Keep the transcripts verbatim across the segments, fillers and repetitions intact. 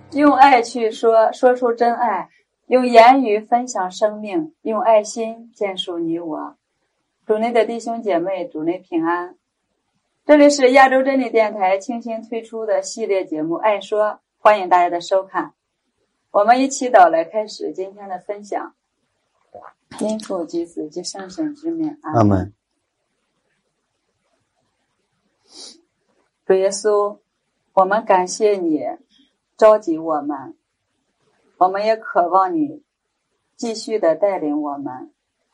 用爱去说，说出真爱，用言语分享生命，用爱心建树你我。主内的弟兄姐妹，主内平安。这里是亚洲真理电台倾心推出的系列节目《爱说》，欢迎大家的收看。我们一祈祷来开始今天的分享。因父及子及圣神之名， 阿们。 主耶稣，我们感谢你召集我们，我们也渴望你继续的带领我们。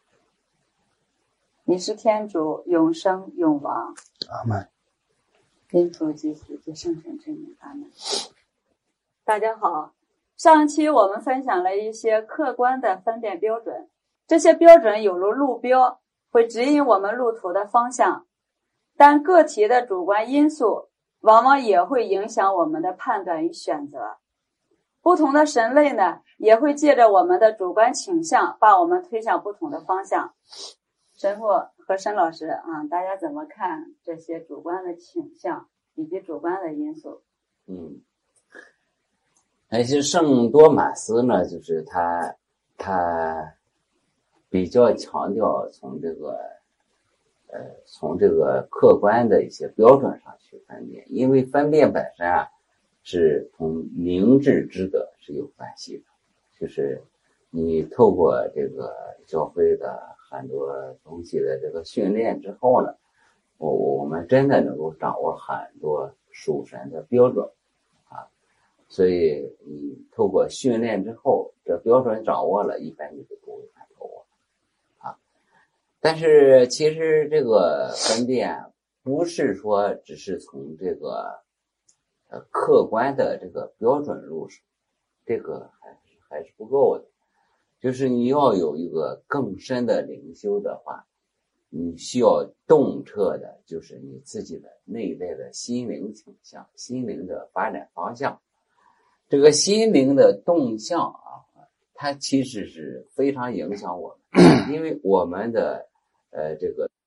你是天主，永生永王。 阿们。 因父及子及圣神之名，阿们。大家好，上期我们分享了一些客观的分辨标准，这些标准有如路标，会指引我们路途的方向，但个体的主观因素往往也会影响我们的判断与选择。不同的神类呢，也会借着我们的主观倾向把我们推向不同的方向。神父和申老师啊，大家怎么看这些主观的倾向以及主观的因素？ 嗯，而且圣多马斯呢，就是他他比较强调从这个呃从这个客观的一些标准上去分辨，因为分辨本身啊是同明智之德是有关系的，就是你透过这个教会的很多东西的这个训练之后呢，我我们真的能够掌握很多属神的标准啊，所以你透过训练之后，这标准掌握了，一般你就不会犯错误啊。但是其实这个分辨不是说只是从这个呃客观的这个标准入手，这个还是还是不够的。就是你要有一个更深的灵修的话，你需要洞彻的就是你自己的内在的心灵倾向，心灵的发展方向。这个心灵的动向啊，它其实是非常影响我们，因为我们的呃这个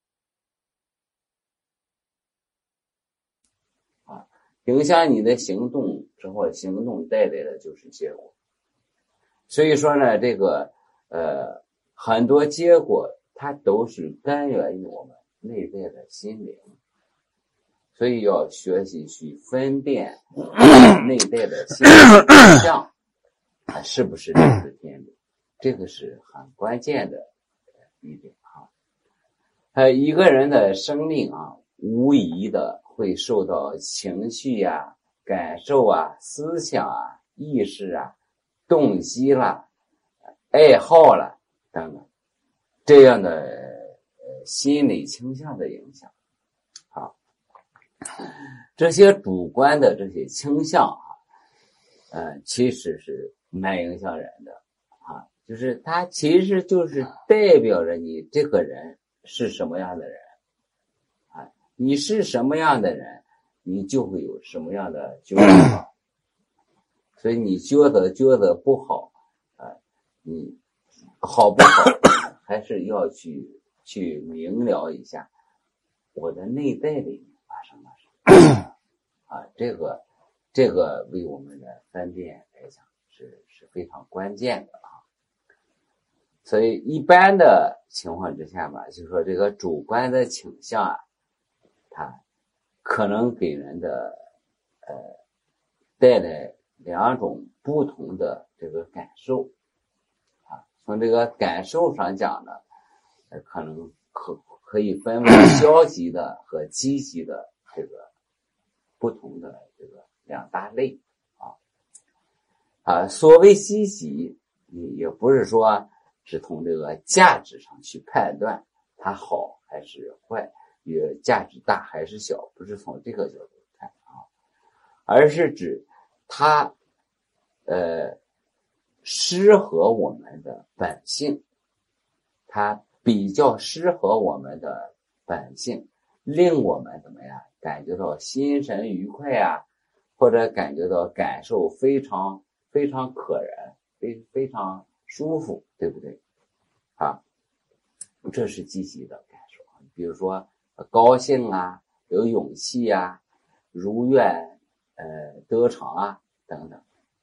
啊影响你的行动之后，行动带来的就是结果。所以说呢，这个呃很多结果它都是根源于我们内在的心灵，所以要学习去分辨内在的心灵倾向，它是不是来自天主，这个是很关键的一点啊。呃，一个人的生命啊，无疑的会受到情绪啊、感受啊、思想啊、意识啊、动机啦、爱好啦等等这样的呃心理倾向的影响啊。这些主观的这些倾向啊，呃，其实是蛮影响人的啊，就是它其实就是代表着你这个人是什么样的人啊，你是什么样的人，你就会有什么样的抉择。所以你觉得觉得不好啊、呃，你好不好还是要去去明了一下我的内在里面发生了什么啊，这个这个为我们的分辨来讲是是非常关键的啊。所以一般的情况之下吧，就是说这个主观的倾向啊，它可能给人的呃带来两种不同的这个感受啊，从这个感受上讲呢，呃，可能可可以分为消极的和积极的这个不同的这个两大类啊啊，所谓积极，也不是说只从这个价值上去判断它好还是坏，也价值大还是小，不是从这个角度看啊，而是指它呃适合我们的本性，它比较适合我们的本性，令我们怎么样感觉到心神愉快啊，或者感觉到感受非常非常可人，非非常舒服，对不对啊？这是积极的感受，比如说高兴啊，有勇气啊，如愿呃得偿啊等等，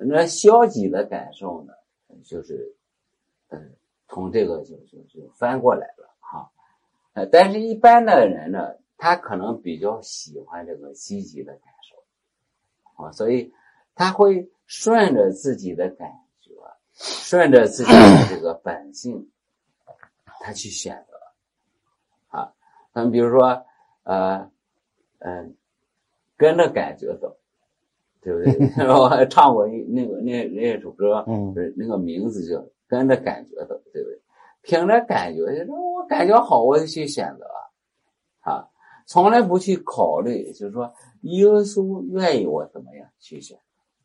那消极的感受呢，就是嗯，从这个就就就翻过来了哈。呃，但是一般的人呢，他可能比较喜欢这个积极的感受啊，所以他会顺着自己的感觉，顺着自己的这个本性，他去选择啊。咱们比如说，呃，嗯，跟着感觉走，对不对？我还唱过一那个那那首歌， 嗯， 那个名字叫《跟着感觉走》，对不对？凭着感觉，就是我感觉好，我就去选择啊，从来不去考虑，就是说耶稣愿意我怎么样去选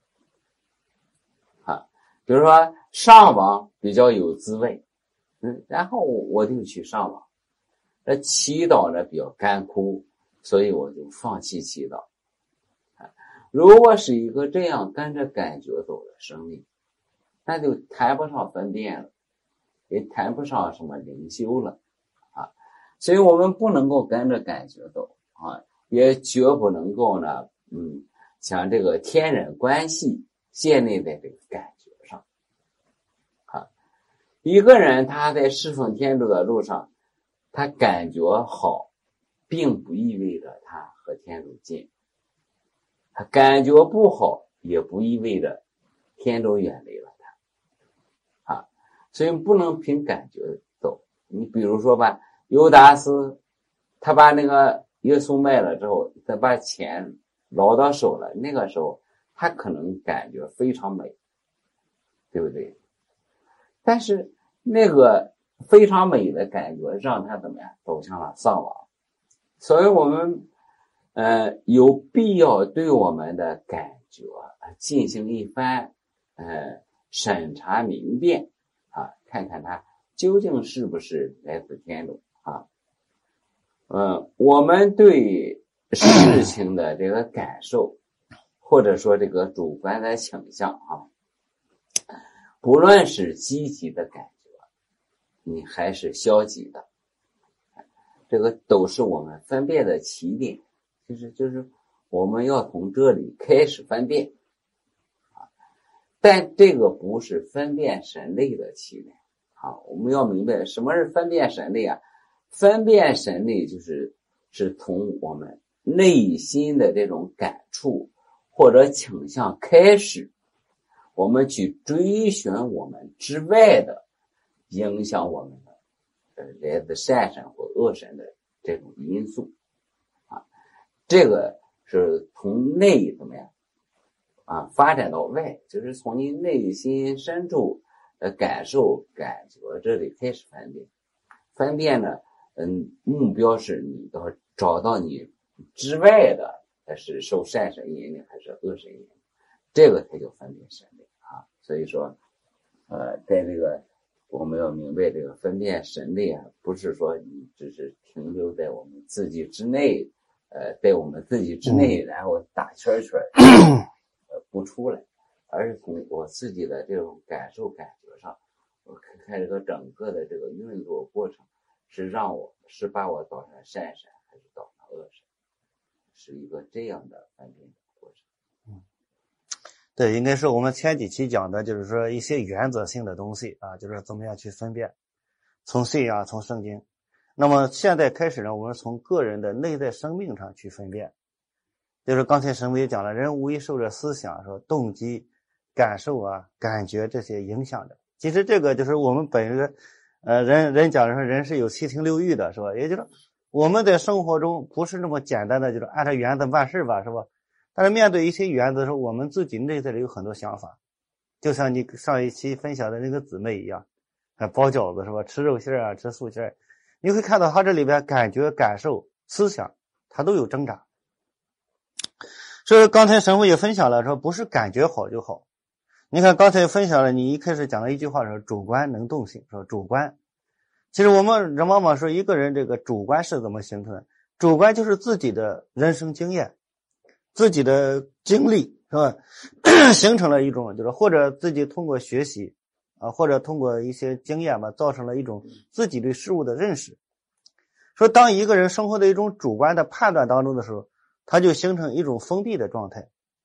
啊。比如说上网比较有滋味，嗯，然后我就去上网。那祈祷呢比较干枯，所以我就放弃祈祷。如果是一个这样跟着感觉走的生命，那就谈不上分辨了，也谈不上什么灵修了啊。所以我们不能够跟着感觉走啊，也绝不能够呢，嗯，像这个天人关系建立在这个感觉上啊。一个人他在侍奉天主的路上，他感觉好，并不意味着他和天主近。他感觉不好，也不意味着天主远离了他啊，所以不能凭感觉走。你比如说吧，尤达斯他把那个耶稣卖了之后，他把钱捞到手了，那个时候他可能感觉非常美，对不对？但是那个非常美的感觉让他怎么样走向了丧亡。所以我们呃，有必要对我们的感觉进行一番呃审查明辨啊，看看它究竟是不是来自天主啊。呃，我们对事情的这个感受，或者说这个主观的倾向啊，不论是积极的感觉，你还是消极的，这个都是我们分辨的起点。就是就是我们要从这里开始分辨啊，但这个不是分辨神类的起点啊。我们要明白什么是分辨神类啊？分辨神类就是是从我们内心的这种感触或者倾向开始，我们去追寻我们之外的影响我们的呃来自善神或恶神的这种因素。这个是从内怎么样啊发展到外，就是从你内心深处的感受感觉这里开始分辨。分辨呢，嗯，目标是你要找到你之外的是受善神引领还是恶神引领，这个才叫分辨神类啊。所以说，呃，在这个我们要明白这个分辨神类啊，不是说你只是停留在我们自己之内。呃，在我们自己之内，然后打圈圈，呃，不出来，而是从我自己的这种感受感觉上，我看看这个整个的这个运作过程，是让我是把我导向善神，还是导向恶神，是一个这样的分辨的过程。 嗯，对，应该是我们前几期讲的，就是说一些原则性的东西啊，就是怎么样去分辨，从信仰，从圣经。那么现在开始呢，我们从个人的内在生命上去分辨，就是刚才神父也讲了，人无疑受着思想、说动机、感受啊、感觉这些影响的。其实这个就是我们本人，呃，人人讲说人是有七情六欲的，是吧？也就是我们在生活中不是那么简单的，就是按照原则办事吧，是吧？但是面对一些原则的时候，我们自己内在里有很多想法，就像你上一期分享的那个姊妹一样，啊，包饺子是吧？吃肉馅啊，吃素馅。你会看到他这里边感觉、感受、思想，他都有挣扎。所以刚才神父也分享了，说不是感觉好就好。你看刚才分享了，你一开始讲了一句话说主观能动性，说主观。其实我们人往往说一个人这个主观是怎么形成的？主观就是自己的人生经验、自己的经历，是吧？形成了一种就是或者自己通过学习。啊，或者通过一些经验吧，造成了一种自己对事物的认识。说当一个人生活在一种主观的判断当中的时候，他就形成一种封闭的状态，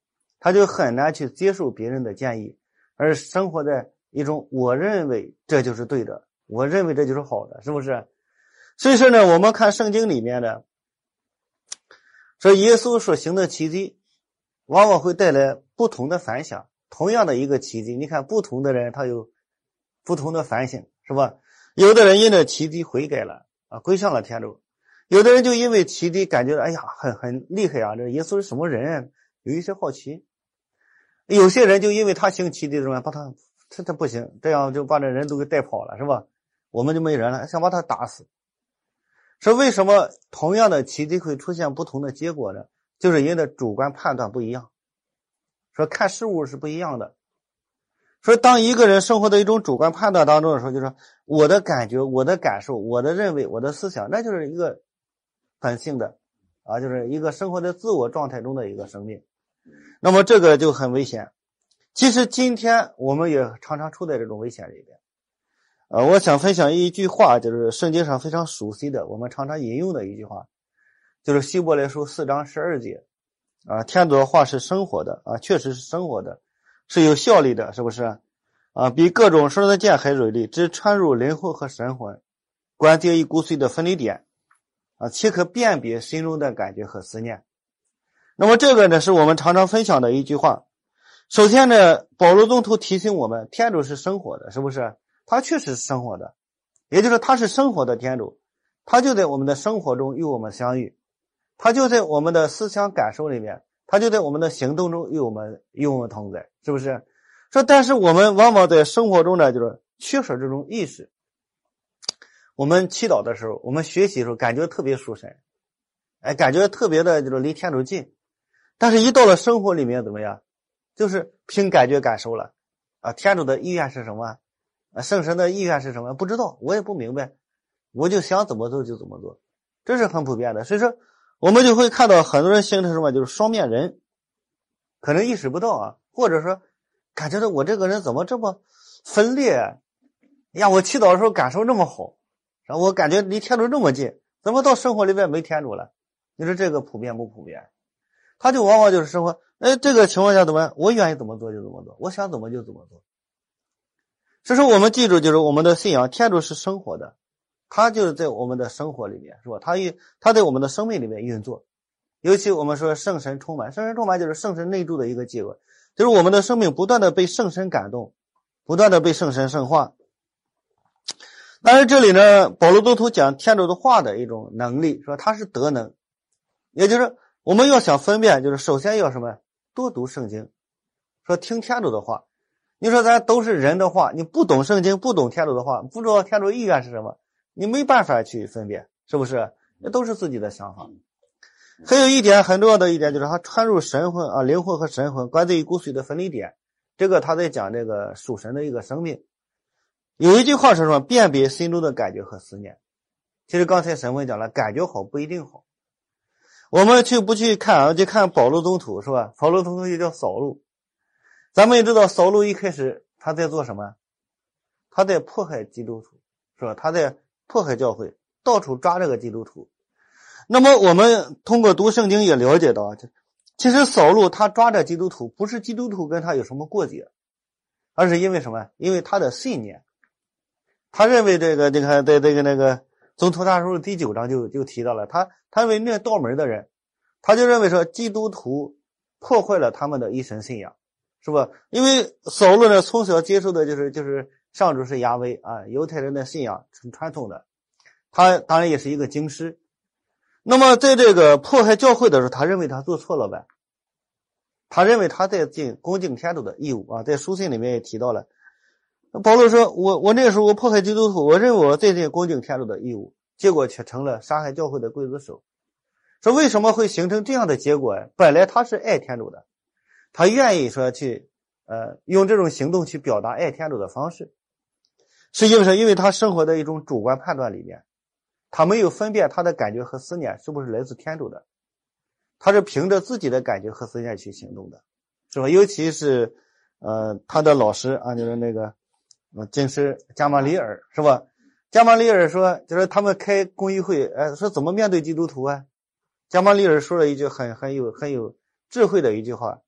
他就很难去接受别人的建议，而生活在一种我认为这就是对的，我认为这就是好的，是不是？所以说呢，我们看圣经里面的说耶稣所行的奇迹往往会带来不同的反响。同样的一个奇迹，你看不同的人他有不同的反省，是吧？有的人因着奇迹悔改了啊，归向了天主，有的人就因为奇迹感觉哎呀很很厉害啊，这耶稣是什么人，有一些好奇。有些人就因为他行奇迹什么把他这这不行，这样就把这人都给带跑了，是吧？我们就没人了，想把他打死。说为什么同样的奇迹会出现不同的结果呢？就是人的主观判断不一样，说看事物是不一样的。说当一个人生活在一种主观判断当中的时候，就说我的感觉、我的感受、我的认为、我的思想，那就是一个本性的啊，就是一个生活在自我状态中的一个生命。那么这个就很危险。其实今天我们也常常处在这种危险里边。呃，我想分享一句话，就是圣经上非常熟悉的，我们常常引用的一句话，就是希伯来书四章十二节啊，天主的话是生活的啊，确实是生活的，是有效力的，是不是啊？比各种生的剑还锐利，只穿入灵魂和神魂，关节与骨髓的分离点啊，岂可辨别心中的感觉和思念。那么这个呢，是我们常常分享的一句话。首先呢，保罗宗徒提醒我们，天主是生活的，是不是？他确实是生活的，也就是他是生活的天主，他就在我们的生活中与我们相遇，他就在我们的思想感受里面，他就在我们的行动中与我们与我们同在，是不是？说但是我们往往在生活中呢，就是缺少这种意识。我们祈祷的时候，我们学习的时候感觉特别属神，哎，感觉特别的就是离天主近，但是一到了生活里面怎么样？就是凭感觉感受了啊，天主的意愿是什么啊？圣神的意愿是什么？不知道，我也不明白，我就想怎么做就怎么做，这是很普遍的。所以说我们就会看到很多人形成什么，就是双面人，可能意识不到啊，或者说感觉到我这个人怎么这么分裂呀？我祈祷的时候感受这么好，然后我感觉离天主这么近，怎么到生活里面没天主了？你说这个普遍不普遍？他就往往就是生活，哎，这个情况下怎么我愿意怎么做就怎么做，我想怎么就怎么做。所以说我们记住，就是我们的信仰，天主是生活的，他就是在我们的生活里面，是吧？他与他在我们的生命里面运作。尤其我们说圣神充满，圣神充满就是圣神内住的一个结果，就是我们的生命不断的被圣神感动，不断的被圣神圣化。但是这里呢，保罗宗徒讲天主的话的一种能力，说他是德能，也就是我们要想分辨，就是首先要什么？多读圣经，说听天主的话。你说咱都是人的话，你不懂圣经，不懂天主的话，不知道天主意愿是什么，你没办法去分辨，是不是？那都是自己的想法。还有一点很重要的一点，就是他穿入神魂啊，灵魂和神魂关在于骨髓的分离点，这个他在讲这个属神的一个生命。有一句话是什么？辨别心中的感觉和思念。其实刚才神父讲了，感觉好不一定好。我们去不去看啊？就看保罗宗徒，是吧？保罗宗徒也叫扫路。咱们也知道扫路一开始他在做什么？他在迫害基督徒，是吧？他在迫害教会，到处抓这个基督徒。那么我们通过读圣经也了解到，其实扫路他抓着基督徒，不是基督徒跟他有什么过节，而是因为什么？因为他的信念。他认为这个你看在这个那个宗徒大书第九章就就提到了，他他认为那道门的人，他就认为说基督徒破坏了他们的一神信仰，是吧？因为扫路呢从小接受的就是就是上主是亚威啊，犹太人的信仰很传统的，他当然也是一个经师。那么在这个迫害教会的时候，他认为他做错了呗，他认为他在尽恭敬天主的义务啊，在书信里面也提到了。保罗说我我那时候我迫害基督徒，我认为我在尽恭敬天主的义务，结果却成了杀害教会的刽子手。说为什么会形成这样的结果？本来他是爱天主的，他愿意说去呃用这种行动去表达爱天主的方式，是因为是因为他生活在一种主观判断里面，他没有分辨他的感觉和思念是不是来自天主的，他是凭着自己的感觉和思念去行动的，是吧？尤其是呃他的老师啊，就是那个呃经师加马里尔，是吧？加马里尔说，就是他们开公议会，哎，说怎么面对基督徒啊？加马里尔说了一句很很有很有智慧的一句话，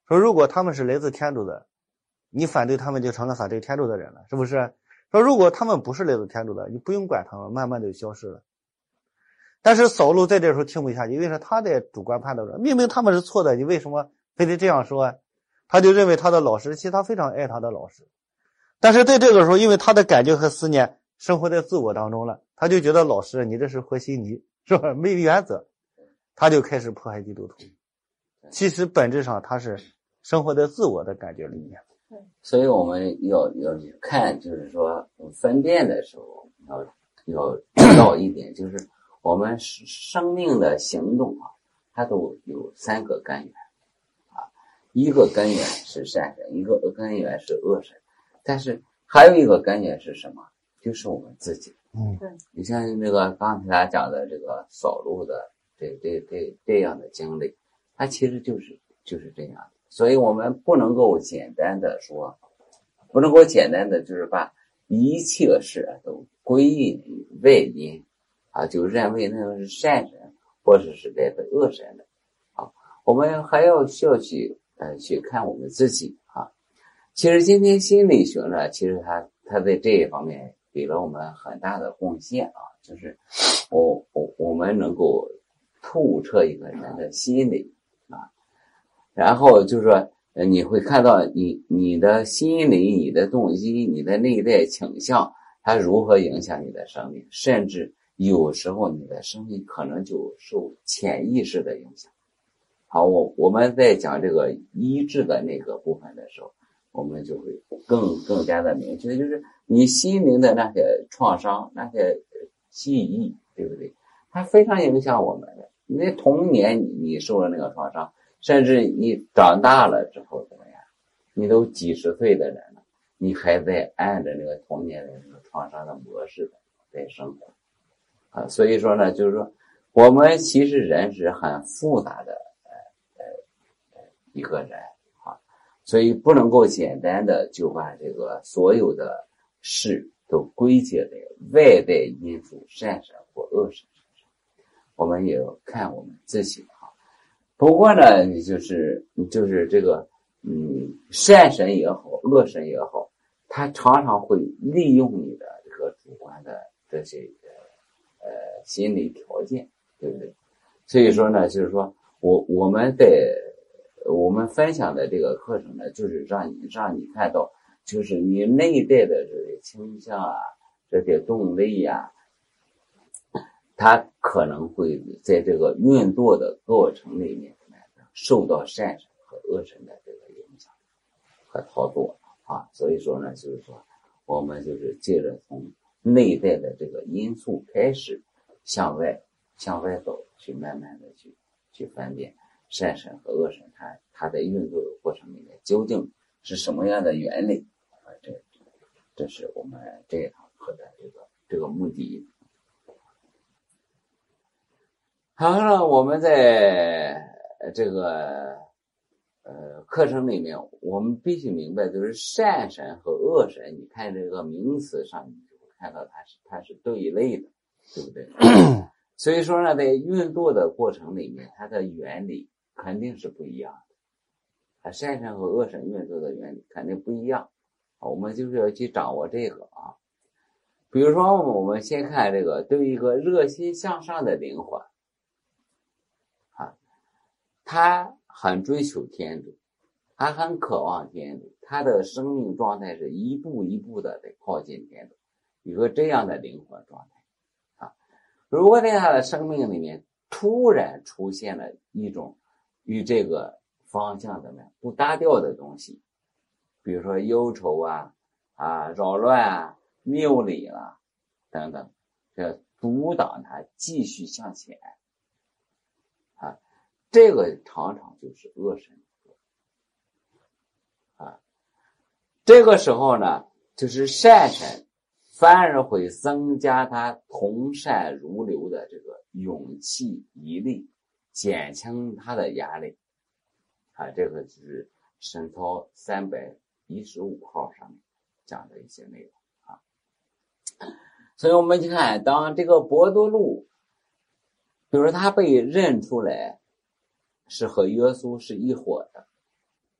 说如果他们是来自天主的，你反对他们就成了反对天主的人了，是不是？说如果他们不是来自天主的，你不用管他们，慢慢就消失了。但是扫罗在这时候听不下去，因为说他在主观判断着，明明他们是错的，你为什么非得这样说？他就认为他的老师，其实他非常爱他的老师，但是在这个时候，因为他的感觉和思念生活在自我当中了，他就觉得老师你这是和稀泥，是吧？没原则，他就开始迫害基督徒。其实本质上他是生活在自我的感觉里面。 所以我们要要去看，就是说分辨的时候要要知道一点，就是我们生命的行动啊，它都有三个根源啊，一个根源是善神，一个根源是恶神，但是还有一个根源是什么？就是我们自己。 嗯， 对，你像那个刚才他讲的这个扫路的这这这这样的经历，它其实就是就是这样的。所以我们不能够简单的说，不能够简单的就是把一切事都归因于外因啊，就认为那个是善神或者是来自恶神的啊。我们还要需要去呃去看我们自己啊。其实今天心理学呢，其实它它在这一方面给了我们很大的贡献啊，就是我我我们能够透彻一个人的心理啊。然后就是说，呃，你会看到你你的心理、你的动机、你的内在倾向，它如何影响你的生命，甚至有时候你的生命可能就受潜意识的影响。好，我我们在讲这个医治的那个部分的时候，我们就会更更加的明确，就是你心灵的那些创伤、那些记忆，对不对？它非常影响我们的。你在童年你你受了那个创伤。甚至你长大了之后怎么样？你都几十岁的人了，你还在按着那个童年的那个创伤的模式在生活啊。所以说呢，就是说我们其实人是很复杂的呃呃一个人啊，所以不能够简单的就把这个所有的事都归结在外在因素善神或恶神身上，我们也要看我们自己。不过呢，就是就是这个，嗯，善神也好，恶神也好，他常常会利用你的这个主观的这些呃心理条件，对不对？所以说呢，就是说我我们在我们分享的这个课程呢，就是让你让你看到，就是你内在的这些倾向啊，这些动力啊。它可能会在这个运作的过程里面受到善神和恶神的这个影响和操作啊，所以说呢，就是说我们就是借着从内在的这个因素开始向外向外走，去慢慢的去去分辨善神和恶神它它在运作的过程里面究竟是什么样的原理啊，这这是我们这一堂课的这个这个目的。好了，我们在这个呃课程里面，我们必须明白，就是善神和恶神，你看这个名词上，你就会看到它是它是对类的，对不对？所以说呢，在运作的过程里面，它的原理肯定是不一样的。啊，善神和恶神运作的原理肯定不一样，我们就是要去掌握这个啊。比如说，我们先看这个，对一个热心向上的灵魂。他很追求天主，他很渴望天主，他的生命状态是一步一步的在靠近天主，一个这样的灵魂状态啊。如果在他的生命里面突然出现了一种与这个方向怎么样不搭调的东西，比如说忧愁啊啊扰乱啊谬理啊等等，这阻挡他继续向前啊。这个常常就是恶神啊，这个时候呢，就是善神反而会增加他从善如流的这个勇气毅力，减轻他的压力啊。这个就是神操三百一十五号上面讲的一些内容啊。所以我们去看，当这个伯多禄，比如说他被认出来是和耶稣是一伙的，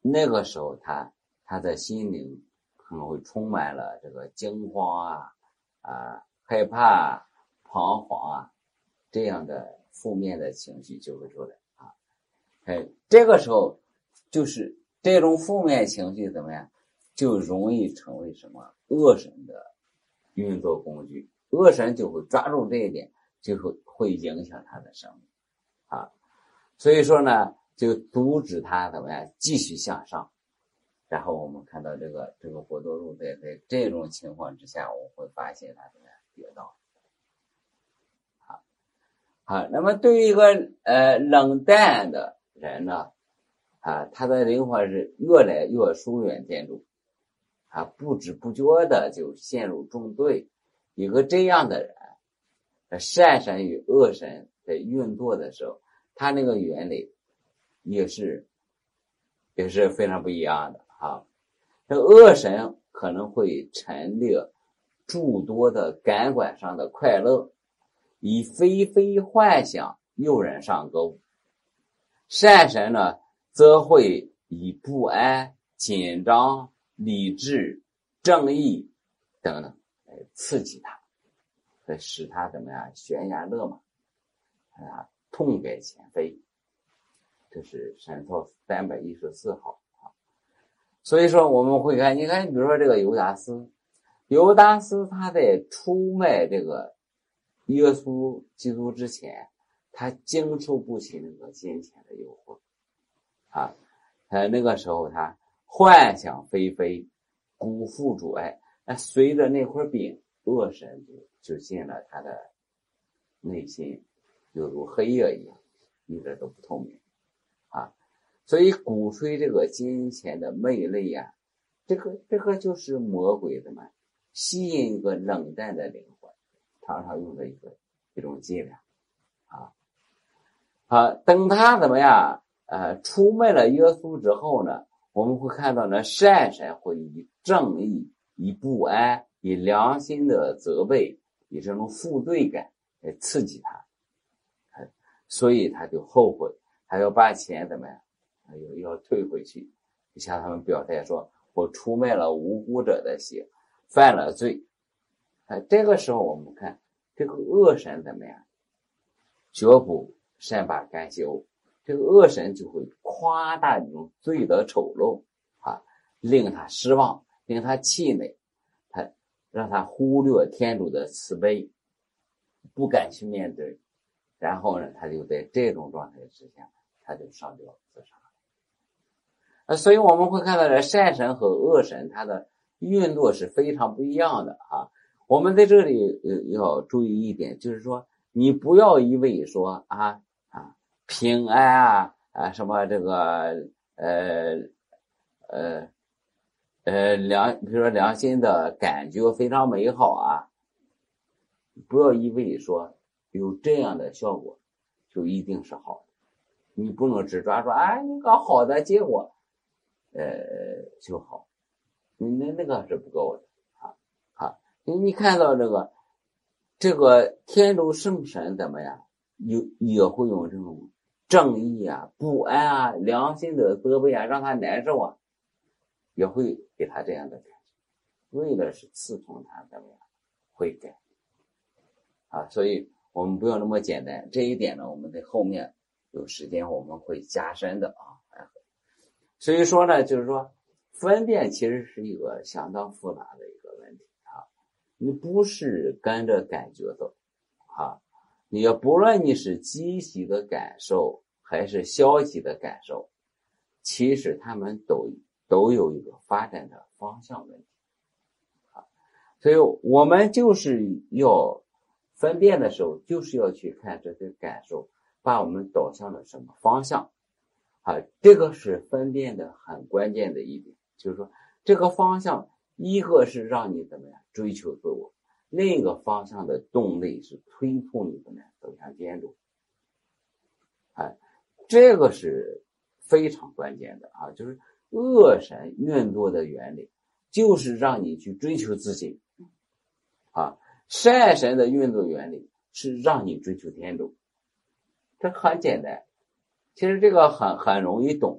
那个时候他他的心灵可能会充满了这个惊慌啊啊害怕彷徨啊这样的负面的情绪就会出来啊。哎，这个时候就是这种负面情绪怎么样，就容易成为什么恶神的运作工具，恶神就会抓住这一点，就会会影响他的生命啊。所以说呢，就阻止他怎么样继续向上。然后我们看到这个这个波多禄在在这种情况之下，我们会发现他怎么样跌倒。好，好，那么对于一个呃冷淡的人呢，啊，他的灵魂是越来越疏远天主，啊，不知不觉的就陷入中队。一个这样的人，善神与恶神在运作的时候，他那个原理也是也是非常不一样的啊。这恶神可能会陈列诸多的感官上的快乐，以非非幻想诱人上钩。善神呢，则会以不安、紧张、理智、正义等等来刺激他，来使他怎么样悬崖勒马啊，痛改前非。这是神操三百一十四号啊。所以说我们会看，你看比如说这个犹达斯，犹达斯他在出卖这个耶稣基督之前，他经受不起那个金钱的诱惑啊，他那个时候他幻想非非，辜负主爱，那随着那块饼，恶神就就进了他的内心，犹如黑夜一样，一点都不透明啊。所以鼓吹这个金钱的魅力呀、啊，这个这个就是魔鬼的嘛，吸引一个冷淡的灵魂，常常用的一个一种伎俩啊。好，等他怎么样呃出卖了耶稣之后呢，我们会看到呢，善神会以正义、以不安、以良心的责备、以这种负罪感来刺激他，所以他就后悔，他要把钱怎么样要要退回去，就像他们表态说，我出卖了无辜者的血，犯了罪。啊，这个时候我们看这个恶神怎么样，绝不善罢甘休，这个恶神就会夸大这种罪的丑陋啊，令他失望，令他气馁，他让他忽略天主的慈悲，不敢去面对，然后呢，他就在这种状态之下，他就上吊自杀。呃，所以我们会看到，这善神和恶神它的运作是非常不一样的啊。我们在这里呃要注意一点，就是说，你不要一味说啊啊平安啊啊什么这个呃呃呃良，比如说良心的感觉非常美好啊，不要一味说有这样的效果就一定是好的，你不能只抓住啊一个好的结果。呃，就好，你那那个是不够的啊啊！你你看到这个这个天主圣神怎么样？有也会用这种正义啊、不安啊、良心的责备啊，让他难受啊，也会给他这样的感觉，为的是刺痛他怎么样悔改啊！所以我们不要那么简单，这一点呢，我们在后面有时间我们会加深的啊。所以说呢，就是说分辨其实是一个相当复杂的一个问题啊，你不是跟着感觉走啊，你要不论你是积极的感受还是消极的感受，其实他们都都有一个发展的方向问题啊，所以我们就是要分辨的时候，就是要去看这些感受把我们导向了什么方向。啊，这个是分辨的很关键的一点，就是说这个方向，一个是让你怎么样追求自我，另一个方向的动力是推动你怎么样走向天主。哎，这个是非常关键的啊，就是恶神运作的原理，就是让你去追求自己啊，善神的运作原理是让你追求天主，这很简单。其实这个很很容易懂，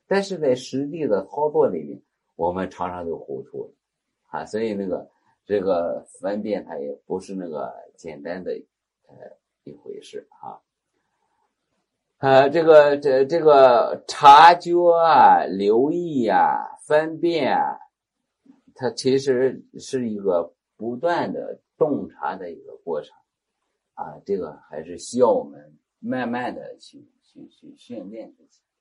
但是在实际的操作里面，我们常常就糊涂了啊，所以那个这个分辨它也不是那个简单的呃一回事啊。呃，这个这这个察觉啊、留意啊、分辨啊，它其实是一个不断的洞察的一个过程啊，这个还是需要我们慢慢的去去去训练自己。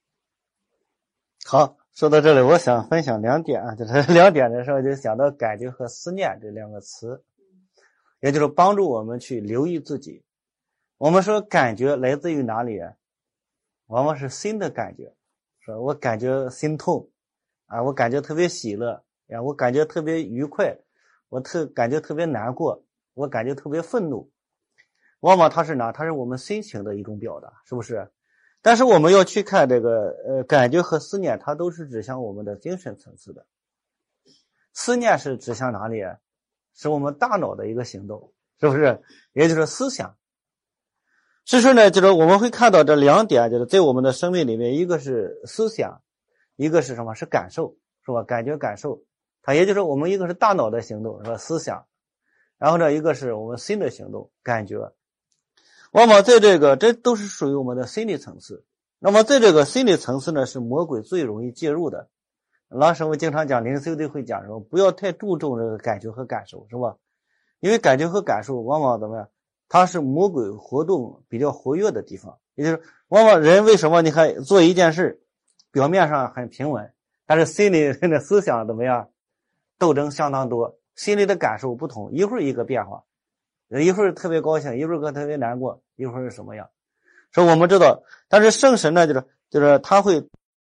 好，说到这里，我想分享两点啊，就是两点的时候就想到感觉和思念这两个词，也就是帮助我们去留意自己。我们说感觉来自于哪里啊？往往是心的感觉，说我感觉心痛啊，我感觉特别喜乐呀，我感觉特别愉快，我特感觉特别难过，我感觉特别愤怒。往往它是哪？它是我们心情的一种表达，是不是？但是我们要去看这个呃感觉和思念，它都是指向我们的精神层次的。思念是指向哪里啊？是我们大脑的一个行动，是不是？也就是思想。所以说呢，就是我们会看到这两点，就是在我们的生命里面，一个是思想，一个是什么？是感受，是吧？感觉感受，它也就是我们一个是大脑的行动，是吧？思想，然后呢，一个是我们心的行动，感觉。往往在这个，这都是属于我们的心理层次。那么在这个心理层次呢，是魔鬼最容易介入的。老师们经常讲，灵修的会讲说，不要太注重这个感觉和感受，是吧？因为感觉和感受往往怎么样？它是魔鬼活动比较活跃的地方，也就是往往人为什么你看做一件事，表面上很平稳，但是心里的思想怎么样？斗争相当多，心里的感受不同，一会儿一个变化，一会儿特别高兴，一会儿特别难过，一会儿是什么样？所以我们知道，但是圣神呢，就是就是他会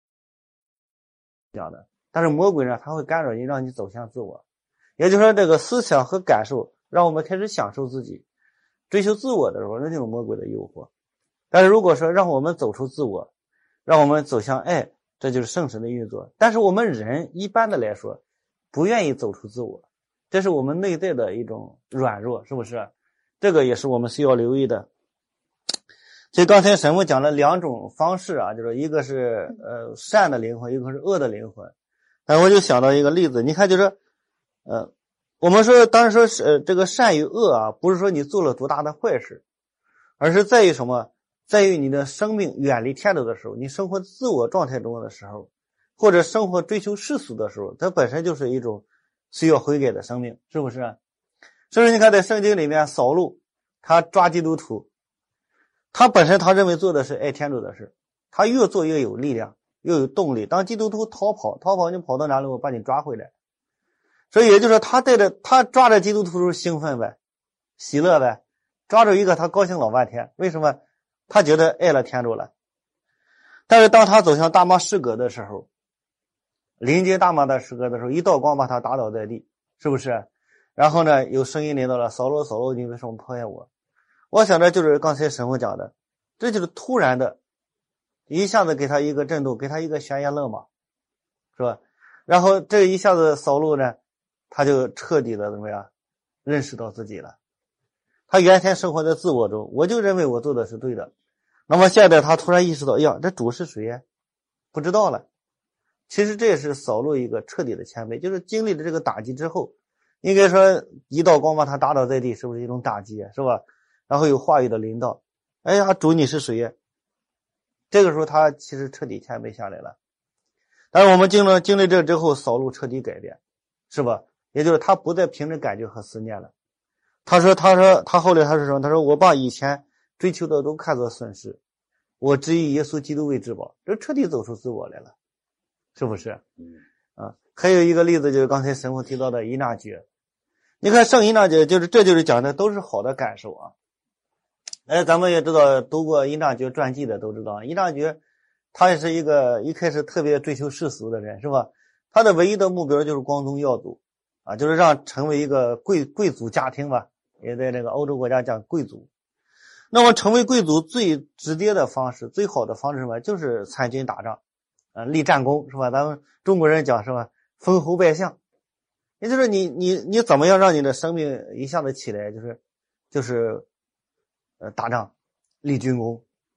讲的，但是魔鬼呢，他会干扰你，让你走向自我。也就是说，这个思想和感受让我们开始享受自己。追求自我的时候，那就是魔鬼的诱惑。但是如果说让我们走出自我，让我们走向爱，这就是圣神的运作。但是我们人一般的来说，不愿意走出自我，这是我们内在的一种软弱，是不是？这个也是我们需要留意的。所以刚才神父讲了两种方式啊，就是一个是呃善的灵魂，一个是恶的灵魂。但我就想到一个例子，你看就是呃。我们说，当然说是、呃、这个善与恶啊，不是说你做了多大的坏事，而是在于什么？在于你的生命远离天主的时候，你生活自我状态中的时候，或者生活追求世俗的时候，它本身就是一种需要悔改的生命，是不是？所以你看，在圣经里面，扫路他抓基督徒，他本身他认为做的是爱天主的事，他越做越有力量，越有动力。当基督徒逃跑，逃跑你跑到哪里，我把你抓回来。所以也就是说，他带着他抓着基督徒时兴奋呗，喜乐呗，抓住一个他高兴老半天。为什么？他觉得爱了天主了。但是当他走向大马士革的时候，临近大马的士革的时候，一道光把他打倒在地，是不是？然后呢，有声音临到了，扫罗扫罗，你为什么迫害我？我想着就是刚才神父讲的，这就是突然的，一下子给他一个震动，给他一个悬崖勒马，是吧？然后这一下子扫罗呢，他就彻底的怎么样认识到自己了。他原先生活在自我中，我就认为我做的是对的。那么现在他突然意识到，哎呀，这主是谁呀？不知道了。其实这也是扫罗一个彻底的谦卑，就是经历了这个打击之后，应该说一道光把他打倒在地，是不是一种打击，是吧？然后有话语的临到，哎呀，主你是谁呀？这个时候他其实彻底谦卑下来了。但是我们经历经历这之后，扫罗彻底改变，是吧？也就是他不再凭着感觉和思念了。他说他说他后来他是什么？他说我把以前追求的都看作损失，我只以耶稣基督为至宝，这彻底走出自我来了，是不是？ 嗯啊，还有一个例子就是刚才神父提到的依纳爵。你看圣依纳爵，就是这就是讲的都是好的感受啊。哎，咱们也知道读过依纳爵传记的都知道，依纳爵他也是一个一开始特别追求世俗的人，是吧？他的唯一的目标就是光宗耀祖啊，就是让成为一个贵贵族家庭吧，也在这个欧洲国家讲贵族。那么成为贵族最直接的方式，最好的方式是什么？就是参军打仗，啊，立战功，是吧？咱们中国人讲是吧？封侯拜相，也就是你你你怎么样让你的生命一下子起来，就是就是呃打仗立军功。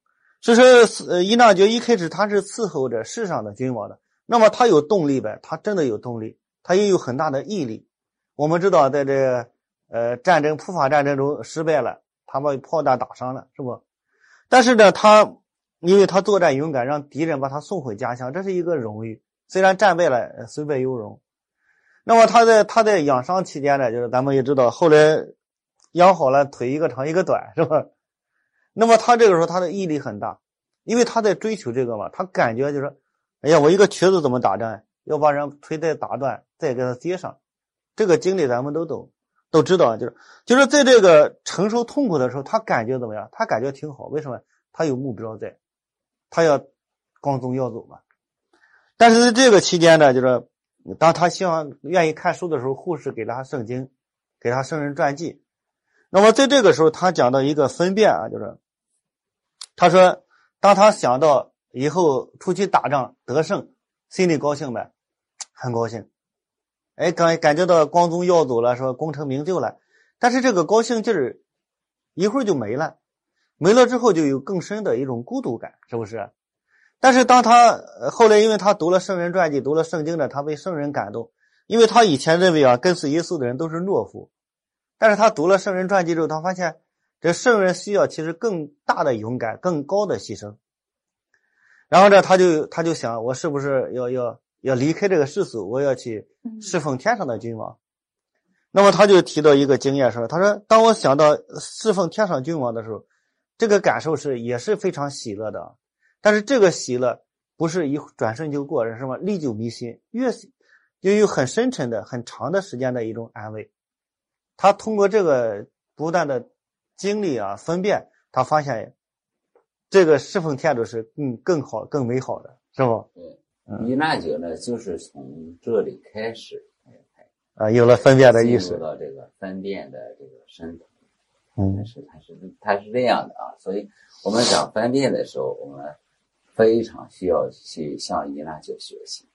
所以说呃伊纳爵一开始他是伺候着世上的君王的，那么他有动力呗，他真的有动力，他也有很大的毅力。我们知道在这呃战争普法战争中失败了，他把炮弹打伤了，是不？但是呢，他因为他作战勇敢，让敌人把他送回家乡，这是一个荣誉。虽然战败了，虽败犹荣。那么他在他在养伤期间呢，就是咱们也知道，后来养好了，腿一个长一个短，是吧？那么他这个时候他的毅力很大，因为他在追求这个嘛，他感觉就是，哎呀，我一个瘸子怎么打仗？要把人腿再打断，再给他接上。这个经历咱们都懂，都知道，就是就是在这个承受痛苦的时候，他感觉怎么样？他感觉挺好，为什么？他有目标在，他要光宗耀祖嘛。但是在这个期间呢，就是当他希望愿意看书的时候，护士给他圣经，给他圣人传记。那么在这个时候，他讲到一个分辨啊，就是他说，当他想到以后出去打仗得胜，心里高兴呗，很高兴。哎，感感觉到光宗耀祖了，说功成名就了，但是这个高兴劲儿一会儿就没了，没了之后就有更深的一种孤独感，是不是？但是当他后来因为他读了圣人传记，读了圣经的，他被圣人感动，因为他以前认为啊跟随耶稣的人都是懦夫，但是他读了圣人传记之后，他发现这圣人需要其实更大的勇敢，更高的牺牲。然后呢，他就他就想，我是不是要要要离开这个世俗，我要去侍奉天上的君王。那么他就提到一个经验说，他说当我想到侍奉天上君王的时候，这个感受是也是非常喜乐的，但是这个喜乐不是一转瞬就过，是什么历久弥新，越就有很深沉的很长的时间的一种安慰。他通过这个不断的经历啊分辨，他发现这个侍奉天主是更更好更美好的，是吧？ 对，伊纳爵呢就是从这里开始啊，有了分辨的意识， 进入到这个分辨的这个深层。 嗯， 是它是它是这样的啊，所以我们讲分辨的时候，我们非常需要去向伊纳爵学习。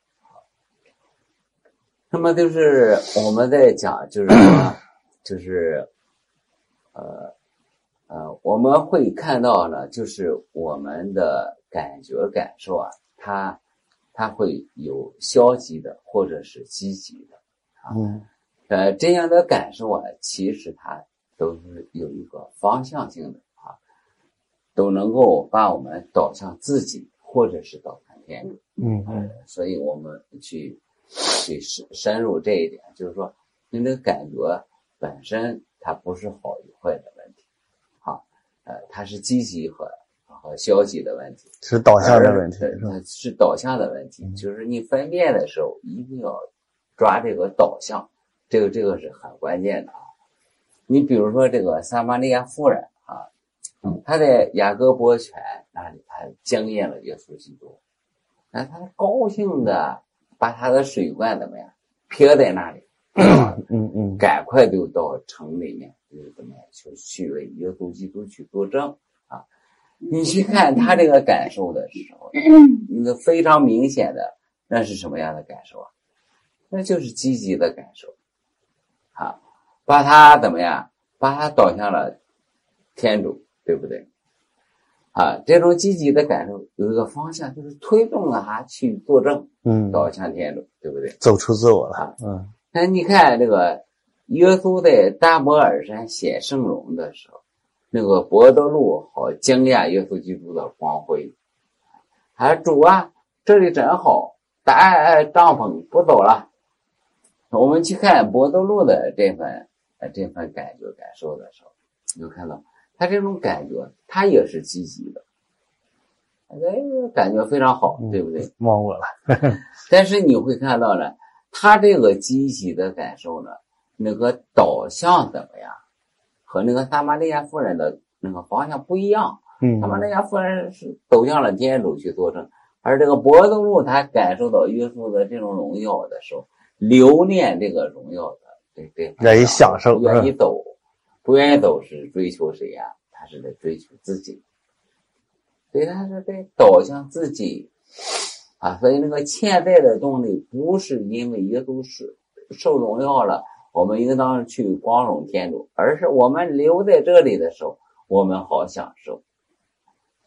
那么就是我们在讲，就是说，就是呃呃，我们会看到呢，就是我们的感觉感受啊，它它会有消极的或者是积极的啊。 嗯， 呃，这样的感受啊，其实它都是有一个方向性的啊，都能够把我们导向自己，或者是导向天主。 嗯嗯， 所以我们去去深入这一点，就是说，你的感觉本身它不是好与坏的问题，啊，呃，它是积极和和消极的问题， 是导向的问题， 是它是导向的问题，嗯、就是你分辨的时候一定要抓这个导向，这个这个是很关键的啊。你比如说这个撒玛利亚妇人啊，嗯，她在雅各伯泉那里，她经验了耶稣基督，那她高兴的把她的水罐怎么样撇在那里， 嗯嗯， 赶快就到城里面，就是怎么样去去为耶稣基督去作证啊。你去看他这个感受的时候，那个非常明显的，那是什么样的感受啊？那就是积极的感受啊。把他怎么样？把他导向了天主，对不对？啊，这种积极的感受有一个方向，就是推动他去作证， 嗯， 导向天主，对不对？ 走出自我了， 嗯。那你看这个耶稣在大摩尔山显圣容的时候，那个伯多禄好惊讶耶稣基督的光辉，还说主啊，这里真好，搭帐篷不走了。我们去看伯多禄的这份。这份感觉感受的时候，你就看到他这种感觉，他也是积极的，哎，感觉非常好，对不对？ 忘我了。 但是你会看到呢，他这个积极的感受呢，那个导向怎么样，和那个撒玛利亚妇人的那个方向不一样。 嗯， 撒玛利亚妇人是走向了天主去作证，而这个伯多禄他感受到耶稣的这种荣耀的时候，留恋这个荣耀的。对对， 愿意享受， 愿意走，不愿意走是追求谁呀、啊？他是在追求自己，所以他是在导向自己啊。所以那个潜在的动力不是因为耶稣是受荣耀了，我们应当去光荣天主，而是我们留在这里的时候，我们好享受。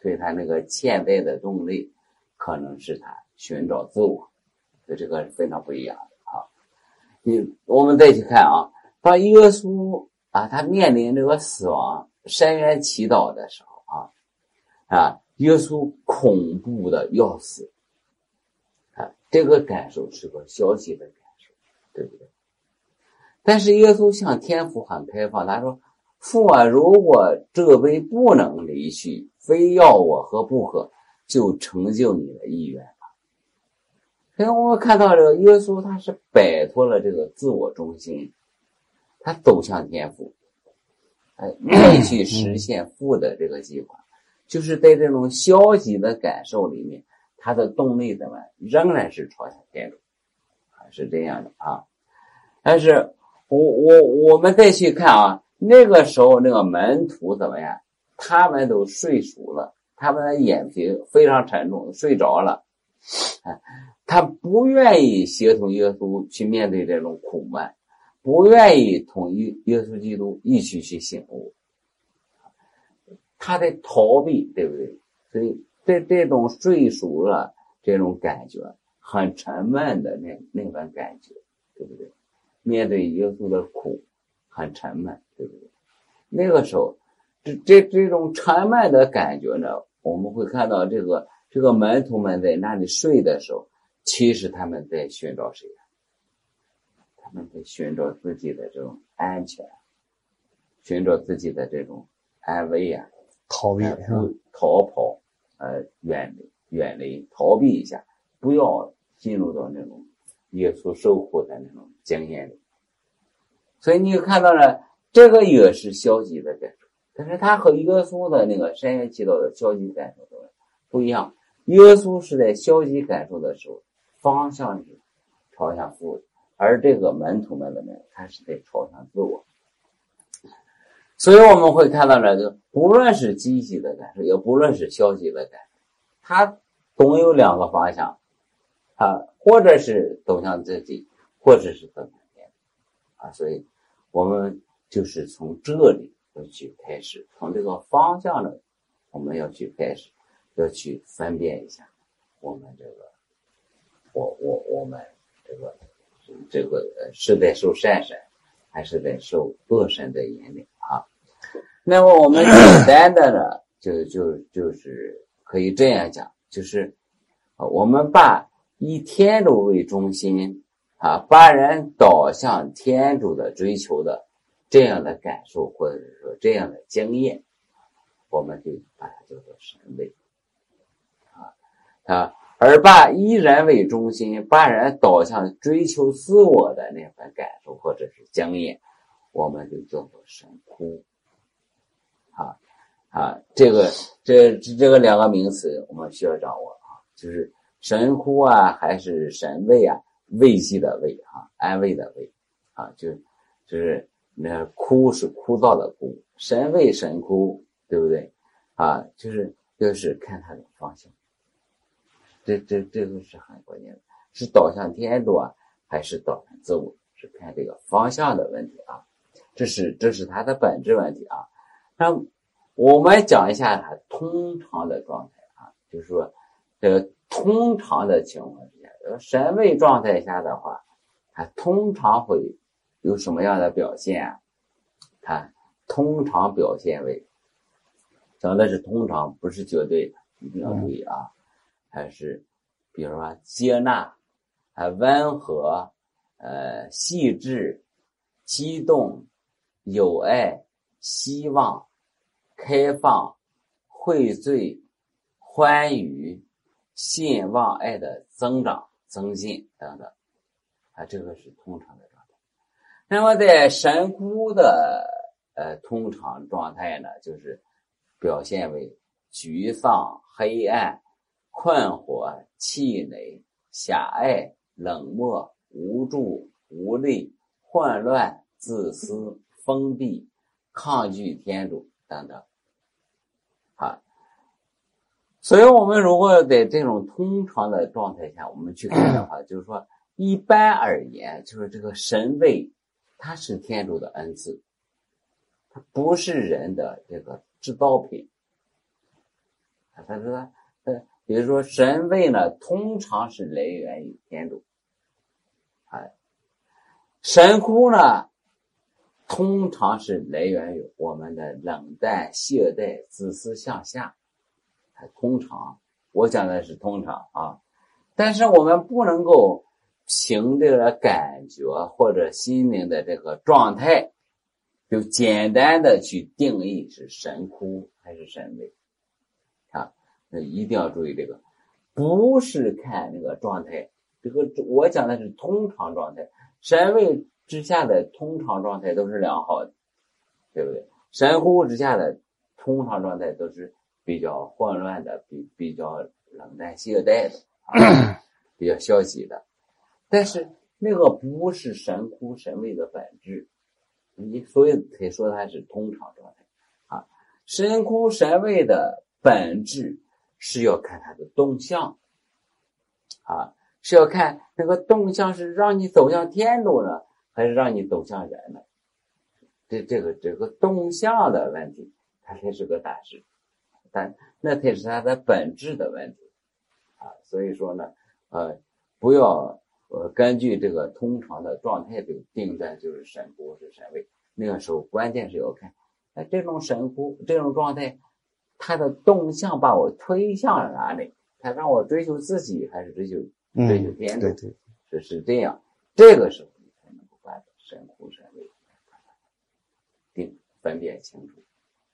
所以他那个潜在的动力可能是他寻找自我，所以这个是非常不一样的啊。你我们再去看啊，当耶稣啊他面临这个死亡深渊祈祷的时候啊啊，耶稣恐怖的要死啊，这个感受是个消极的感受，对不对？但是耶稣向天父很开放，他说父啊，如果这杯不能离去，非要我喝不喝，就成就你的意愿吧。所以我们看到这个耶稣他是摆脱了这个自我中心，他走向天父，哎，愿意去实现父的这个计划，就是在这种消极的感受里面，他的动力怎么仍然是朝向天主，是这样的啊。但是我我我们再去看啊，那个时候那个门徒怎么样？他们都睡熟了，他们的眼皮非常沉重，睡着了。他不愿意协同耶稣去面对这种苦难，不愿意同耶耶稣基督一起去醒悟，他在逃避，对不对？所以这这种睡熟了这种感觉，很沉闷的那那份感觉，对不对？面对耶稣的苦很沉闷，对不对？那个时候这这这种沉闷的感觉呢，我们会看到这个这个门徒们在那里睡的时候，其实他们在寻找谁？他们在寻找自己的这种安全，寻找自己的这种安慰啊， 逃避是吧？ 逃跑，呃，远离远离，逃避一下，不要进入到那种耶稣受苦的那种经验里。所以你看到了，这个也是消极的感受，但是他和耶稣的那个深渊祈祷的消极感受不一样。耶稣是在消极感受的时候，方向是朝向父，而这个门徒们的呢，他是在朝向自我。所以我们会看到呢，就不论是积极的感受，也不论是消极的感受，它总有两个方向啊，或者是走向自己，或者是走向天啊。所以我们就是从这里要去开始，从这个方向呢，我们要去开始，要去分辨一下我们这个，我我我们这个这个是在受善神，还是在受恶神的引领啊？那么我们简单的呢，就就就是可以这样讲，就是我们把以天主为中心啊，把人导向天主的追求的这样的感受，或者是说这样的经验，我们就把它叫做神位啊啊，而把以人为中心，把人导向追求自我的那份感受或者是经验，我们就叫做神枯啊啊，这个这这个两个名词我们需要掌握啊，就是神枯啊，还是神慰啊？慰藉的慰啊，安慰的慰啊，就就是那枯是枯燥的枯，神慰神枯，对不对啊？就是就是看它的方向，这这这个是很关键的，是导向天主啊，还是导向自我？是看这个方向的问题啊，这是这是它的本质问题啊。那我们讲一下它通常的状态啊，就是说这个通常的情况之下，神位状态下的话，它通常会有什么样的表现啊？它通常表现为，讲的是通常，不是绝对的，一定要注意啊。还是比如说接纳、啊温和、呃细致、激动、有爱、希望、开放、荟萃、欢愉、信望爱的增长、增进等等啊，这个是通常的状态。那么在神枯的呃通常状态呢，就是表现为沮丧、黑暗、困惑、气馁、狭隘、冷漠、无助、无力、混乱、自私、封闭、抗拒天主等等啊。所以我们如果在这种通常的状态下我们去看的话，就是说一般而言，就是这个神位它是天主的恩赐，它不是人的这个制造品他说，呃，比如说神位呢，通常是来源于天主，哎，神枯呢，通常是来源于我们的冷淡、懈怠、自私向下，通常，我讲的是通常啊，但是我们不能够凭这个感觉或者心灵的这个状态，就简单的去定义是神枯还是神位啊，那一定要注意这个，不是看那个状态，这个我讲的是通常状态，神位之下的通常状态都是良好的，对不对？神枯之下的通常状态都是比较混乱的，比比较冷淡懈怠的，啊、比较消极的。但是那个不是神枯神位的本质，你所以可以说它是通常状态啊。神枯神位的本质是要看它的动向啊，是要看那个动向是让你走向天主呢，还是让你走向人呢？这这个这个动向的问题，它才是个大事，但那才是它的本质的问题啊。所以说呢，呃，不要呃根据这个通常的状态就定在就是神枯是神位，那个时候关键是要看，哎，这种神枯这种状态，它的动向把我推向了哪里？它让我追求自己，还是追求追求天主？ 嗯、对对， 是是这样，这个时候你才能够把神枯神位定分辨清楚。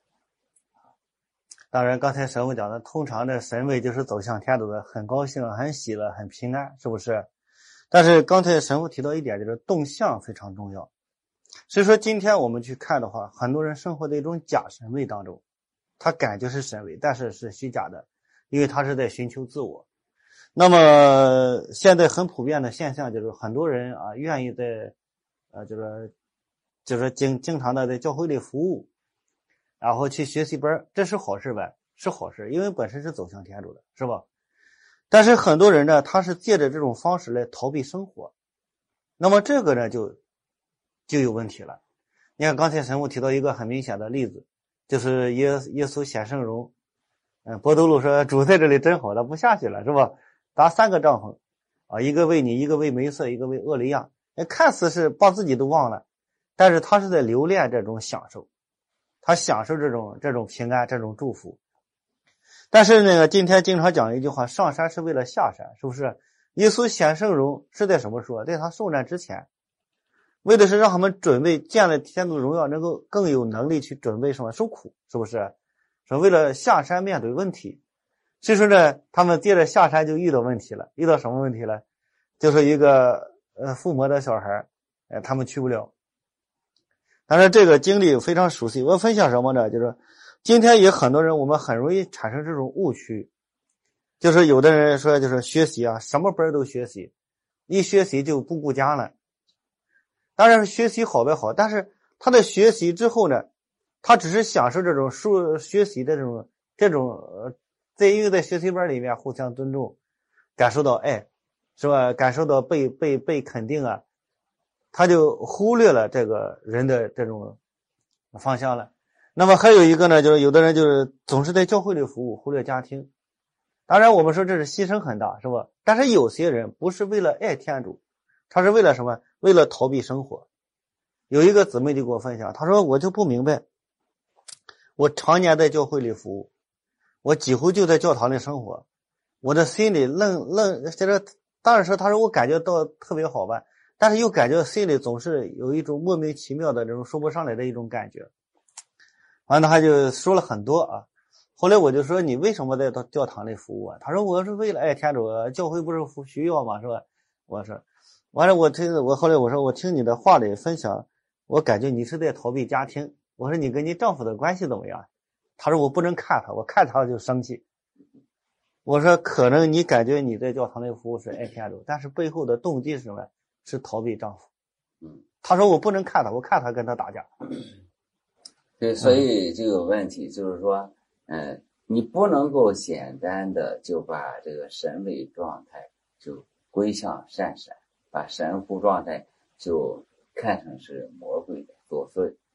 当然，刚才神父讲的，通常的神位就是走向天主的，很高兴、很喜乐、很平安，是不是？但是刚才神父提到一点，就是动向非常重要。所以说，今天我们去看的话，很多人生活在一种假神位当中，他感觉是神位，但是是虚假的，因为他是在寻求自我。那么现在很普遍的现象就是，很多人啊愿意在，呃，就是就是经经常的在教会里服务。然后去学习班，这是好事呗，是好事，因为本身是走向天主的，是吧？但是很多人呢，他是借着这种方式来逃避生活，那么这个呢，就就有问题了。你看刚才神父提到一个很明显的例子，就是耶耶稣显圣容，嗯，伯多禄说主在这里真好，他不下去了，是吧？搭三个帐篷啊，一个为你，一个为梅瑟，一个为厄利亚，看似是把自己都忘了，但是他是在留恋这种享受。他享受这种这种平安，这种祝福。但是呢，今天经常讲一句话，上山是为了下山，是不是？耶稣显圣容是在什么时候？在他受难之前，为的是让他们准备见了天主荣耀，能够更有能力去准备什么受苦，是不是？是为了下山面对问题。所以说呢，他们接着下山就遇到问题了，遇到什么问题了？就是一个呃附魔的小孩，呃，他们去不了。但是这个经历非常熟悉，我分享什么呢？就是今天也很多人，我们很容易产生这种误区，就是有的人说就是学习啊，什么班都学习，一学习就不顾家了。当然学习好呗好，但是他的学习之后呢，他只是享受这种受学习的这种这种呃，在因为在学习班里面互相尊重，感受到爱，是吧？感受到被被被肯定啊。他就忽略了这个人的这种方向了。那么还有一个呢，就是有的人就是总是在教会里服务，忽略家庭。当然我们说这是牺牲很大，是吧？但是有些人不是为了爱天主，他是为了什么？为了逃避生活。有一个姊妹就给我分享，他说我就不明白，我常年在教会里服务，我几乎就在教堂里生活，我的心里愣愣在这，当然说他说我感觉到特别好吧，但是又感觉心里总是有一种莫名其妙的这种说不上来的一种感觉。完了他就说了很多啊，后来我就说你为什么在教堂里服务啊？他说我是为了爱天主，教会不是需要嘛，是吧？我说完了我听我后来我说我听你的话里分享，我感觉你是在逃避家庭。我说你跟你丈夫的关系怎么样？他说我不能看他，我看他就生气。我说可能你感觉你在教堂里服务是爱天主，但是背后的动机是什么？是逃避丈夫。 嗯， 他说我不能看他，我看他跟他打架。 对，所以就有问题，就是说，嗯，你不能够简单的就把这个神位状态就归向善神，把神父状态就看成是魔鬼的作祟。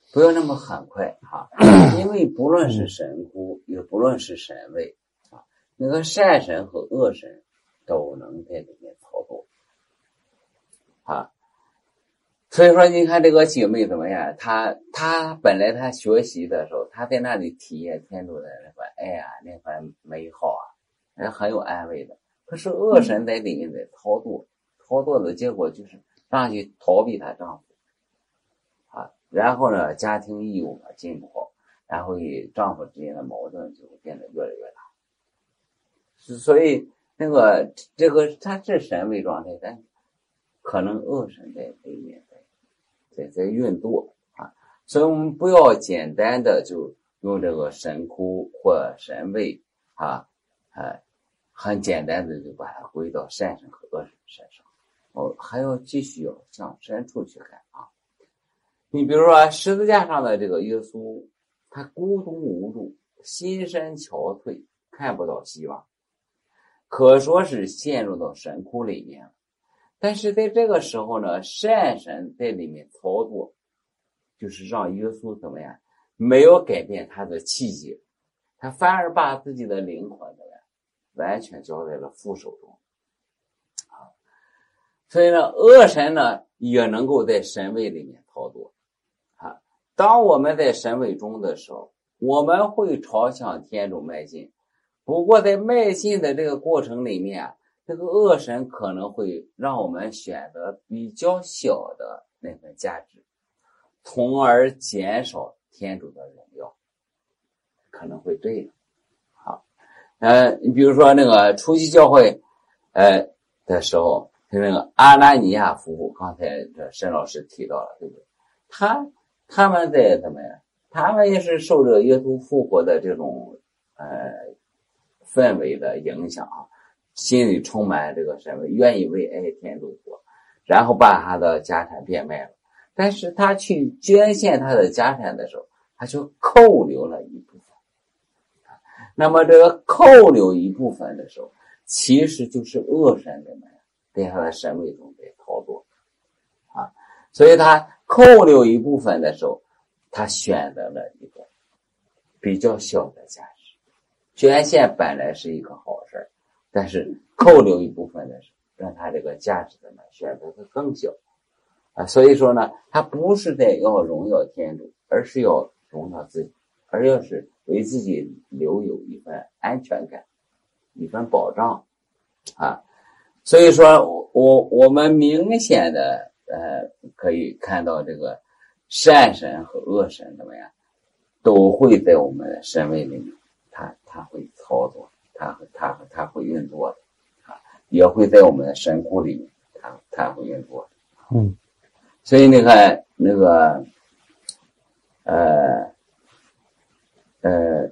不要那么很快哈，因为不论是神窟，也不论是神位啊，那个善神和恶神都能在里面操作啊。所以说，你看这个姐妹怎么样？她她本来她学习的时候，她在那里体验天主的那份爱啊，那份美好啊，人很有安慰的。可是恶神在里面在操作，操作的结果就是让去逃避她丈夫啊，然后呢，家庭义务啊尽不好，然后与丈夫之间的矛盾就会变得越来越大。所以那个这个它是神位状态，但可能恶神在里面在在运作啊，所以我们不要简单的就用这个神窟或神位啊，啊，很简单的就把它归到善神和恶神身上。哦，还要继续要向深处去看啊。你比如说十字架上的这个耶稣，他孤独无助，心身憔悴，看不到希望，可说是陷入到神窟里面。但是在这个时候呢，善神在里面操作，就是让耶稣怎么样，没有改变他的气节，他反而把自己的灵魂怎么样，完全交在了父手中啊。所以呢，恶神呢也能够在神位里面操作啊。当我们在神位中的时候，我们会朝向天主迈进，不过在迈进的这个过程里面啊，这个恶神可能会让我们选择比较小的那份价值，从而减少天主的荣耀，可能会这样。好，呃，你比如说那个初期教会，呃的时候，就那个阿拉尼亚夫妇，刚才这沈老师提到了，对不对？他他们在怎么样？他们也是受着耶稣复活的这种呃氛围的影响啊。心里充满这个什么，愿意为爱天主活，然后把他的家产变卖了。但是他去捐献他的家产的时候，他就扣留了一部分。那么这个扣留一部分的时候，其实就是恶神怎么样在他的神位中在操作啊。所以他扣留一部分的时候，他选择了一个比较小的价值。捐献本来是一个好事，但是扣留一部分的时候，让他这个价值的呢选择的更小啊。所以说呢，他不是在要荣耀天主，而是要荣耀自己，而要是为自己留有一份安全感，一份保障啊。所以说我我们明显的呃可以看到这个善神和恶神怎么样，都会在我们的神位里面，他他会操作，他他他会运作的啊，也会在我们的神窟里面，他他会运作的。 嗯， 所以你看那个呃呃，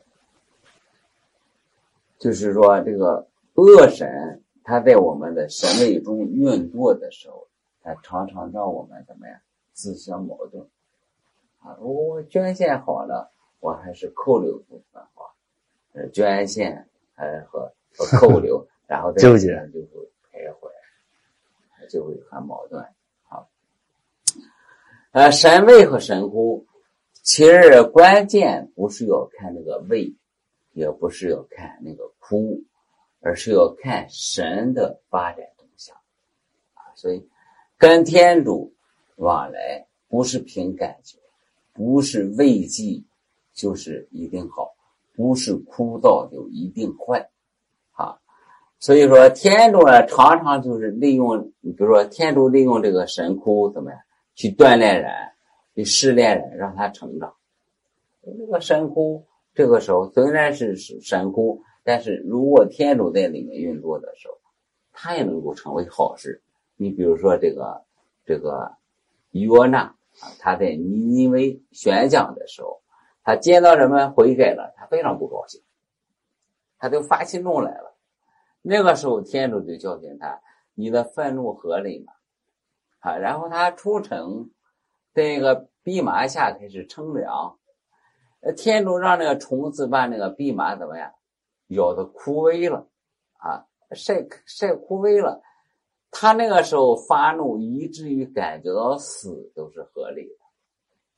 就是说这个恶神，他在我们的神位中运作的时候，他常常让我们怎么样自相矛盾啊。我捐献好了，我还是扣留部分好，呃，捐献还和和扣留，然后在纠结就会徘徊，就会很矛盾。好，呃，神位和神窟，其实关键不是要看那个位，也不是要看那个窟，而是要看神的发展动向啊。所以跟天主往来不是凭感觉，不是慰藉就是一定好，不是枯燥就一定坏啊。所以说天主呢常常就是利用，比如说天主利用这个神窟怎么样去锻炼人，去试炼人，让他成长。这个神窟这个时候虽然是神窟，但是如果天主在里面运作的时候，他也能够成为好事。你比如说这个这个约纳啊，他在尼尼微宣讲的时候，他见到人们悔改了，他非常不高兴，他就发起怒来了。那个时候天主就教训他，你的愤怒合理吗？啊，然后他出城，在那个蓖麻下开始乘凉。呃，天主让那个虫子把那个蓖麻怎么样咬得枯萎了啊，晒晒枯萎了。他那个时候发怒，以至于感觉到死都是合理的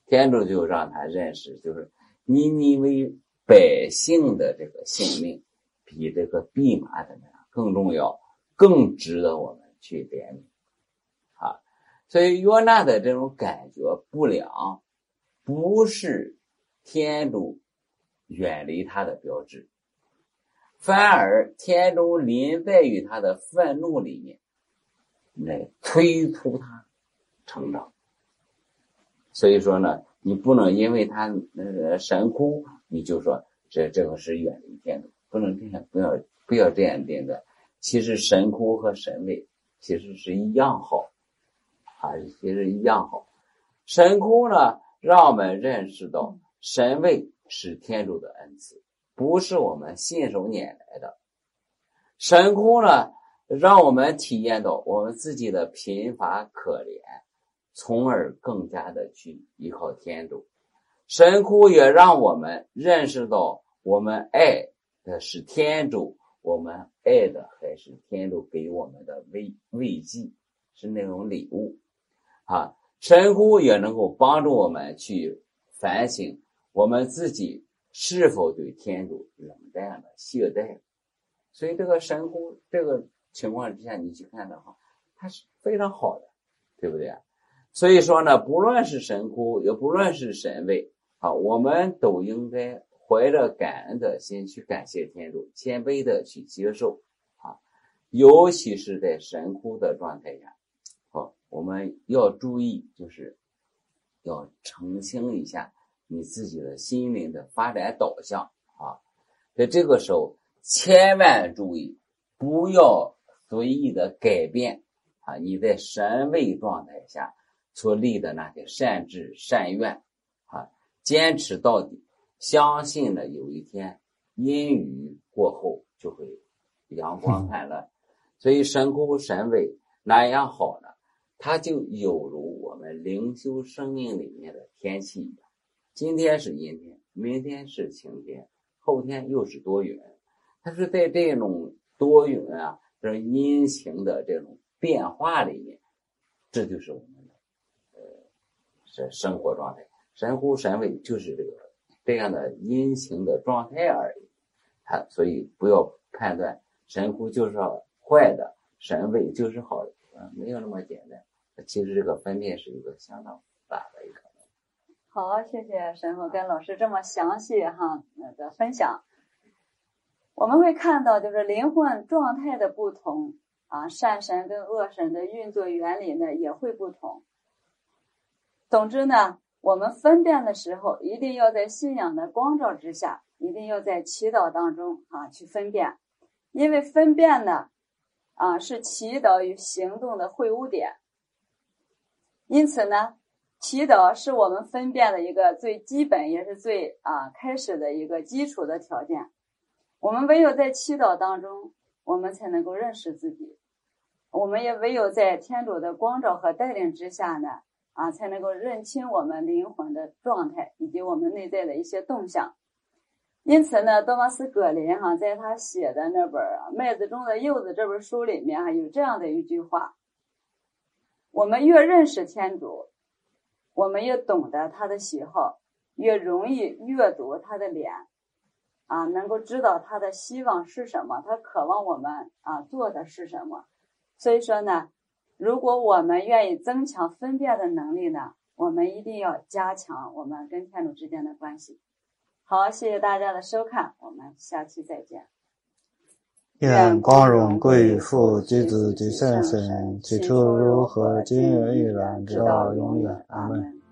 天主就让他认识，就是尼尼微百姓的这个性命比这个蓖麻的那样更重要，更值得我们去怜悯啊。所以约纳的这种感觉不良，不是天主远离他的标志，反而天主临在于他的愤怒里面来催促他成长。所以说呢，你不能因为他那个神哭，你就说这这个是远离天主，不能这样，不要不要这样定的。其实神哭和神位其实是一样好啊，其实一样好。神哭呢，让我们认识到神位是天主的恩赐，不是我们信手拈来的。神哭呢，让我们体验到我们自己的贫乏可怜，从而更加的去依靠天主。神哭也让我们认识到我们爱的是天主，我们爱的还是天主给我们的慰慰藉，是那种礼物啊。神哭也能够帮助我们去反省我们自己是否对天主冷淡了、懈怠了。所以这个神哭这个情况之下，你去看的话，它是非常好的，对不对啊？所以说呢，不论是神哭，也不论是神位啊，我们都应该怀着感恩的心去感谢天主，谦卑的去接受啊。尤其是在神哭的状态下，啊，我们要注意，就是要澄清一下你自己的心灵的发展导向啊。在这个时候，千万注意，不要随意的改变啊你在神位状态下所立的那些善志善愿啊，坚持到底，相信呢有一天阴雨过后就会阳光灿烂。所以神哭神位哪样好呢？它就有如我们灵修生命里面的天气一样，今天是阴天，明天是晴天，后天又是多云。它是在这种多云啊，这阴晴的这种变化里面，这就是我们的呃是生活状态。神乎神位就是这个这样的阴晴的状态而已。它所以不要判断神乎就是坏的，神位就是好的，啊，没有那么简单。其实这个分辨是一个相当大的一个。 好，谢谢神父跟老师这么详细哈的分享。我们会看到，就是灵魂状态的不同啊，善神跟恶神的运作原理呢也会不同。总之呢，我们分辨的时候，一定要在信仰的光照之下，一定要在祈祷当中啊去分辨，因为分辨呢啊是祈祷与行动的会晤点。因此呢，祈祷是我们分辨的一个最基本也是最啊开始的一个基础的条件。我们唯有在祈祷当中，我们才能够认识自己。我们也唯有在天主的光照和带领之下呢，啊，才能够认清我们灵魂的状态以及我们内在的一些动向。因此呢，多马斯·葛林哈、啊、在他写的那本《麦子中的柚子》这本书里面啊，有这样的一句话：我们越认识天主，我们越懂得他的喜好，越容易阅读他的脸。啊，能够知道他的希望是什么，他渴望我们啊做的是什么。所以说呢，如果我们愿意增强分辨的能力呢，我们一定要加强我们跟天主之间的关系。好，谢谢大家的收看，我们下期再见。 愿光荣归于父及子及圣神，起初如何，今日亦然，直到永远。阿们。